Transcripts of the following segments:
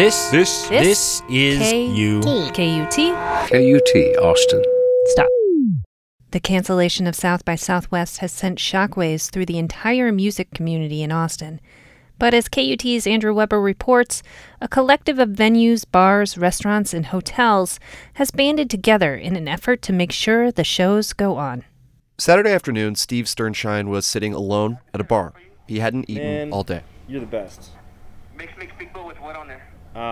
This is you. KUT. KUT, Austin. Stop. The cancellation of South by Southwest has sent shockwaves through the entire music community in Austin. But as KUT's Andrew Weber reports, a collective of venues, bars, restaurants, and hotels has banded together in an effort to make sure the shows go on. Saturday afternoon, Steve Sternshine was sitting alone at a bar. He hadn't eaten all day. You're the best. Mixed people with what on there?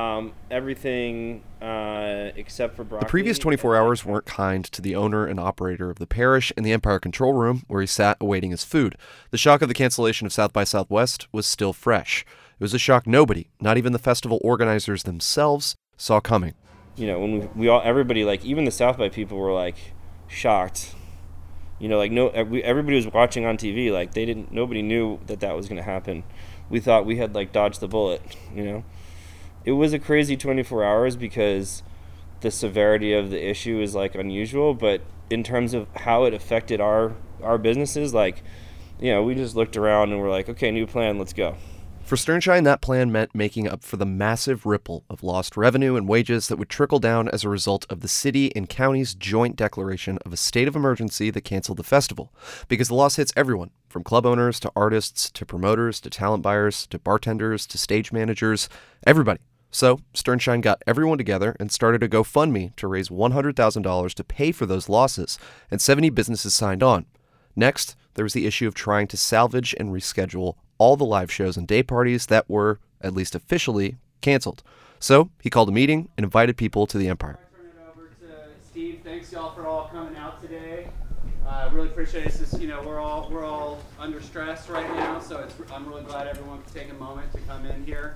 Everything except for broccoli. The previous 24 hours weren't kind to the owner and operator of the parish in the Empire control room where he sat awaiting his food. The shock of the cancellation of South by Southwest was still fresh. It was a shock nobody, not even the festival organizers themselves, saw coming. You know, when everybody, like even the South by people were like shocked. You know, like everybody was watching on TV, like nobody knew that was going to happen. We thought we had like dodged the bullet, you know. It was a crazy 24 hours because the severity of the issue is like unusual, but in terms of how it affected our businesses, like, you know, we just looked around and we're like, okay, new plan, let's go. For Sternshine, that plan meant making up for the massive ripple of lost revenue and wages that would trickle down as a result of the city and county's joint declaration of a state of emergency that canceled the festival. Because the loss hits everyone, from club owners to artists to promoters to talent buyers to bartenders to stage managers, everybody. So Sternshine got everyone together and started a GoFundMe to raise $100,000 to pay for those losses, and 70 businesses signed on. Next, there was the issue of trying to salvage and reschedule all the live shows and day parties that were, at least officially, canceled. So he called a meeting and invited people to the Empire. I turn it over to Steve. Thanks y'all for all coming out today. I really appreciate it. It's just, you know, we're all under stress right now, so I'm really glad everyone could take a moment to come in here.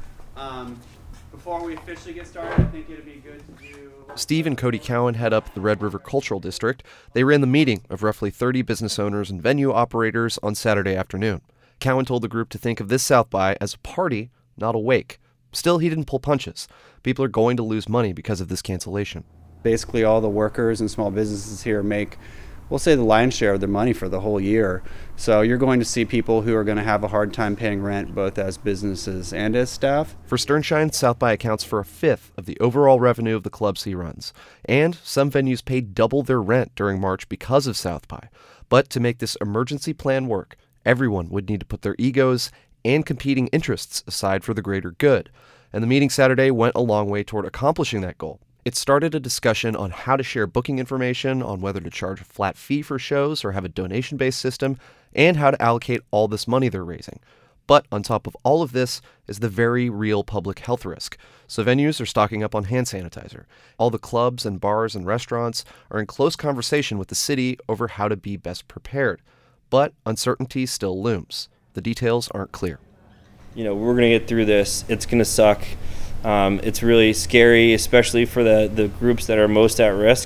Before we officially get started, I think it'd be good to do... Steve and Cody Cowan head up the Red River Cultural District. They ran the meeting of roughly 30 business owners and venue operators on Saturday afternoon. Cowan told the group to think of this South by as a party, not a wake. Still, he didn't pull punches. People are going to lose money because of this cancellation. Basically, all the workers and small businesses here make, we'll say, the lion's share of their money for the whole year. So you're going to see people who are going to have a hard time paying rent, both as businesses and as staff. For Sternshine, South by accounts for a fifth of the overall revenue of the clubs he runs. And some venues paid double their rent during March because of South by. But to make this emergency plan work, everyone would need to put their egos and competing interests aside for the greater good. And the meeting Saturday went a long way toward accomplishing that goal. It started a discussion on how to share booking information, on whether to charge a flat fee for shows or have a donation-based system, and how to allocate all this money they're raising. But on top of all of this is the very real public health risk. So venues are stocking up on hand sanitizer. All the clubs and bars and restaurants are in close conversation with the city over how to be best prepared. But uncertainty still looms. The details aren't clear. You know, we're going to get through this. It's going to suck. It's really scary, especially for the groups that are most at risk.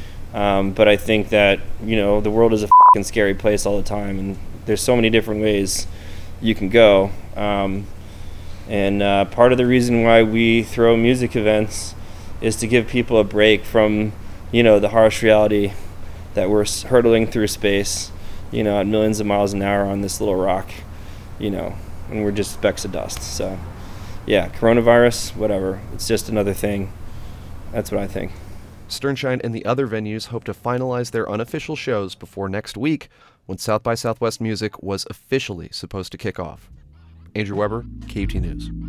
But I think that, you know, the world is a fucking scary place all the time, and there's so many different ways you can go. And part of the reason why we throw music events is to give people a break from, you know, the harsh reality that we're hurtling through space, you know, at millions of miles an hour on this little rock, you know, and we're just specks of dust. So, yeah, coronavirus, whatever. It's just another thing. That's what I think. Sternshine and the other venues hope to finalize their unofficial shows before next week when South by Southwest music was officially supposed to kick off. Andrew Weber, KUT News.